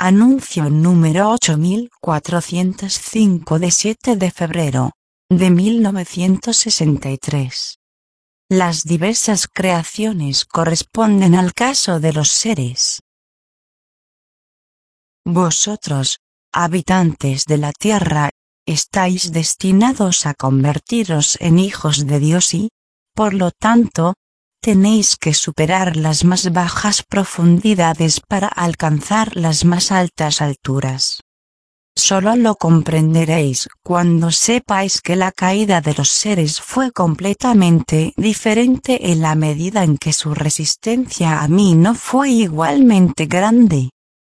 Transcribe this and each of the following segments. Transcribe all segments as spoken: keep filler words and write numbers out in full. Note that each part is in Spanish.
Anuncio número ocho mil cuatrocientos cinco de siete de febrero de mil novecientos sesenta y tres. Las diversas creaciones corresponden al caso de los seres. Vosotros, habitantes de la tierra, estáis destinados a convertiros en hijos de Dios y, por lo tanto, tenéis que superar las más bajas profundidades para alcanzar las más altas alturas. Solo lo comprenderéis cuando sepáis que la caída de los seres fue completamente diferente en la medida en que su resistencia a mí no fue igualmente grande.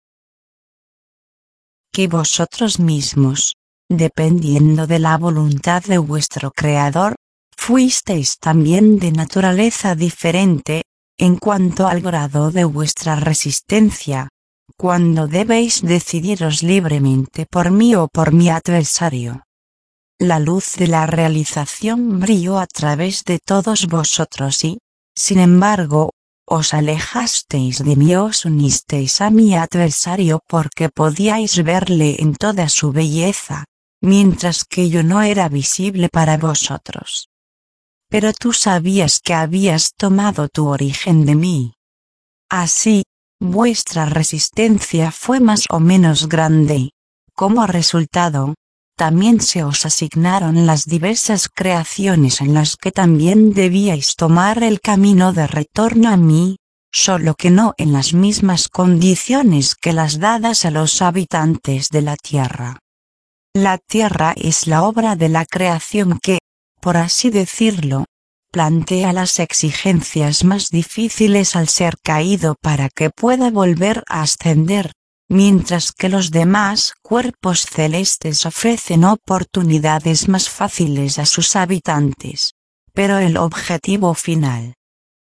Que vosotros mismos, dependiendo de la voluntad de vuestro Creador, fuisteis también de naturaleza diferente, en cuanto al grado de vuestra resistencia, cuando debéis decidiros libremente por mí o por mi adversario. La luz de la realización brilló a través de todos vosotros y, sin embargo, os alejasteis de mí o os unisteis a mi adversario porque podíais verle en toda su belleza, mientras que yo no era visible para vosotros. Pero tú sabías que habías tomado tu origen de mí. Así, vuestra resistencia fue más o menos grande. Como resultado, también se os asignaron las diversas creaciones en las que también debíais tomar el camino de retorno a mí, solo que no en las mismas condiciones que las dadas a los habitantes de la tierra. La tierra es la obra de la creación que, por así decirlo, plantea las exigencias más difíciles al ser caído para que pueda volver a ascender, mientras que los demás cuerpos celestes ofrecen oportunidades más fáciles a sus habitantes. Pero el objetivo final.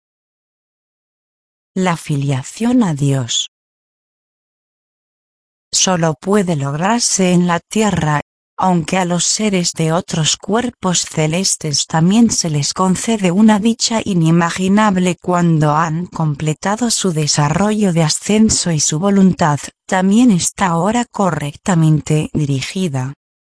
La filiación a Dios. Solo puede lograrse en la tierra, aunque a los seres de otros cuerpos celestes también se les concede una dicha inimaginable cuando han completado su desarrollo de ascenso y su voluntad también está ahora correctamente dirigida.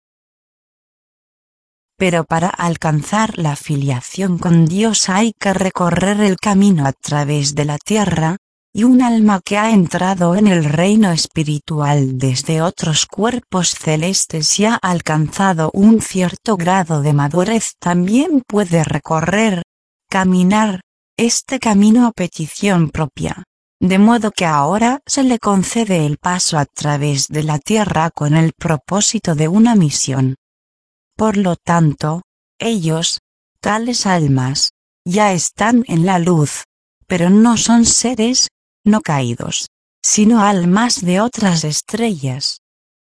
Pero para alcanzar la filiación con Dios hay que recorrer el camino a través de la tierra, y un alma que ha entrado en el reino espiritual desde otros cuerpos celestes y ha alcanzado un cierto grado de madurez también puede recorrer, caminar, este camino a petición propia, de modo que ahora se le concede el paso a través de la tierra con el propósito de una misión. Por lo tanto, ellos, tales almas, ya están en la luz, pero no son seres, no caídos, sino almas de otras estrellas,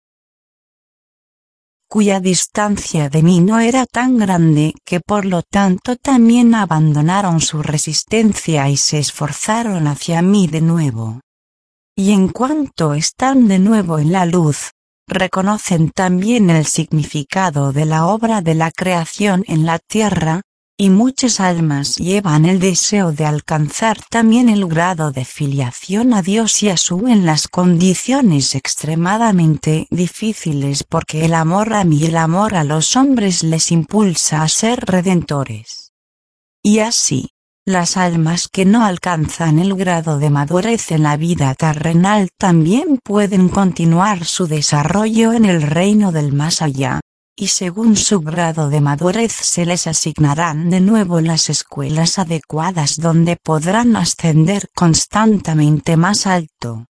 cuya distancia de mí no era tan grande que por lo tanto también abandonaron su resistencia y se esforzaron hacia mí de nuevo. Y en cuanto están de nuevo en la luz, reconocen también el significado de la obra de la creación en la tierra, y muchas almas llevan el deseo de alcanzar también el grado de filiación a Dios y asumen las condiciones extremadamente difíciles porque el amor a mí y el amor a los hombres les impulsa a ser redentores. Y así, las almas que no alcanzan el grado de madurez en la vida terrenal también pueden continuar su desarrollo en el reino del más allá. Y según su grado de madurez se les asignarán de nuevo las escuelas adecuadas donde podrán ascender constantemente más alto.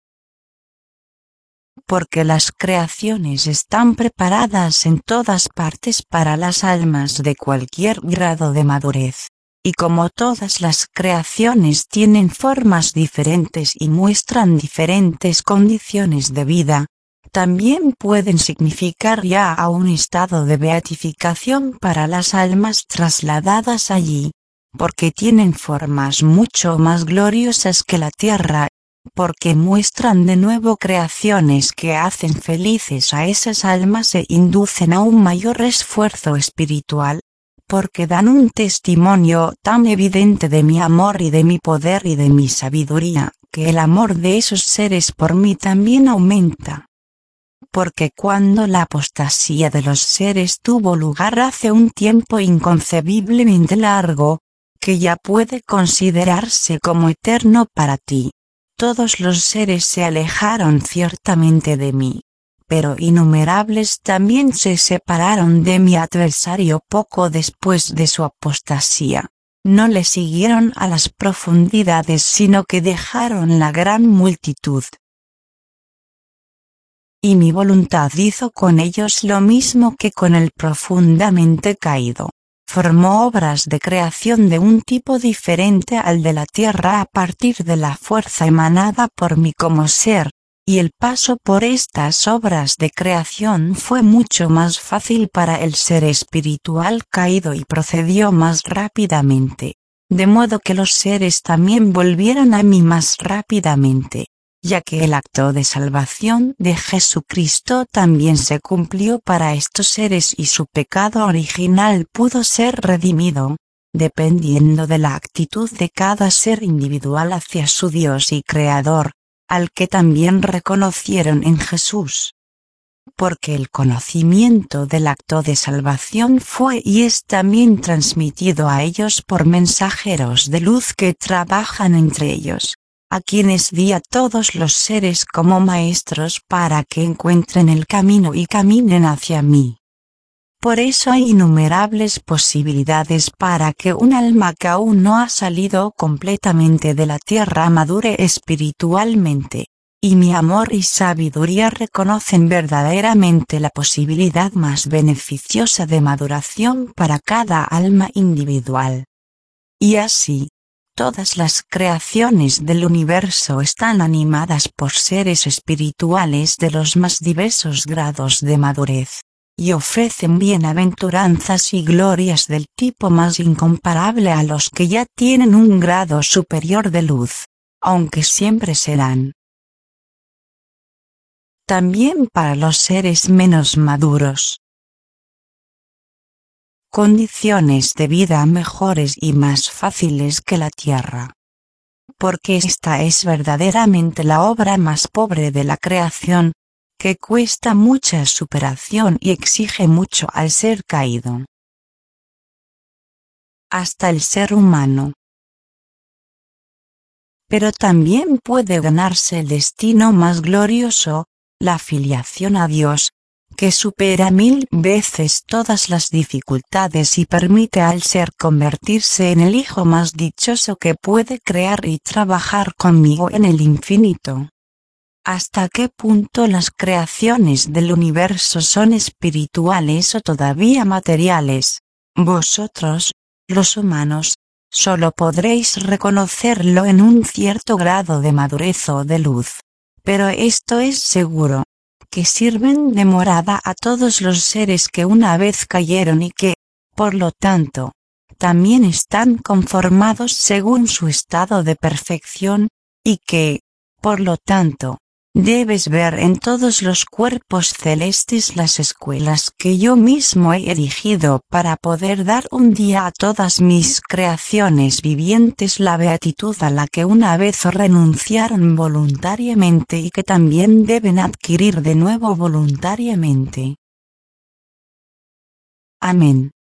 Porque las creaciones están preparadas en todas partes para las almas de cualquier grado de madurez, y como todas las creaciones tienen formas diferentes y muestran diferentes condiciones de vida, también pueden significar ya a un estado de beatificación para las almas trasladadas allí, porque tienen formas mucho más gloriosas que la tierra, porque muestran de nuevo creaciones que hacen felices a esas almas e inducen a un mayor esfuerzo espiritual, porque dan un testimonio tan evidente de mi amor y de mi poder y de mi sabiduría, que el amor de esos seres por mí también aumenta. Porque cuando la apostasía de los seres tuvo lugar hace un tiempo inconcebiblemente largo, que ya puede considerarse como eterno para ti, todos los seres se alejaron ciertamente de mí, pero innumerables también se separaron de mi adversario poco después de su apostasía. No le siguieron a las profundidades sino que dejaron la gran multitud. Y mi voluntad hizo con ellos lo mismo que con el profundamente caído. Formó obras de creación de un tipo diferente al de la tierra a partir de la fuerza emanada por mí como ser, y el paso por estas obras de creación fue mucho más fácil para el ser espiritual caído y procedió más rápidamente, de modo que los seres también volvieron a mí más rápidamente, ya que el acto de salvación de Jesucristo también se cumplió para estos seres y su pecado original pudo ser redimido, dependiendo de la actitud de cada ser individual hacia su Dios y Creador, al que también reconocieron en Jesús. Porque el conocimiento del acto de salvación fue y es también transmitido a ellos por mensajeros de luz que trabajan entre ellos, a quienes di a todos los seres como maestros para que encuentren el camino y caminen hacia mí. Por eso hay innumerables posibilidades para que un alma que aún no ha salido completamente de la tierra madure espiritualmente, y mi amor y sabiduría reconocen verdaderamente la posibilidad más beneficiosa de maduración para cada alma individual. Y así, todas las creaciones del universo están animadas por seres espirituales de los más diversos grados de madurez, y ofrecen bienaventuranzas y glorias del tipo más incomparable a los que ya tienen un grado superior de luz, aunque siempre serán también para los seres menos maduros condiciones de vida mejores y más fáciles que la tierra. Porque esta es verdaderamente la obra más pobre de la creación, que cuesta mucha superación y exige mucho al ser caído. Hasta el ser humano. Pero también puede ganarse el destino más glorioso, la filiación a Dios, que supera mil veces todas las dificultades y permite al ser convertirse en el hijo más dichoso que puede crear y trabajar conmigo en el infinito. ¿Hasta qué punto las creaciones del universo son espirituales o todavía materiales? Vosotros, los humanos, solo podréis reconocerlo en un cierto grado de madurez o de luz. Pero esto es seguro, que sirven de morada a todos los seres que una vez cayeron y que, por lo tanto, también están conformados según su estado de perfección, y que, por lo tanto, debes ver en todos los cuerpos celestes las escuelas que yo mismo he erigido para poder dar un día a todas mis creaciones vivientes la beatitud a la que una vez renunciaron voluntariamente y que también deben adquirir de nuevo voluntariamente. Amén.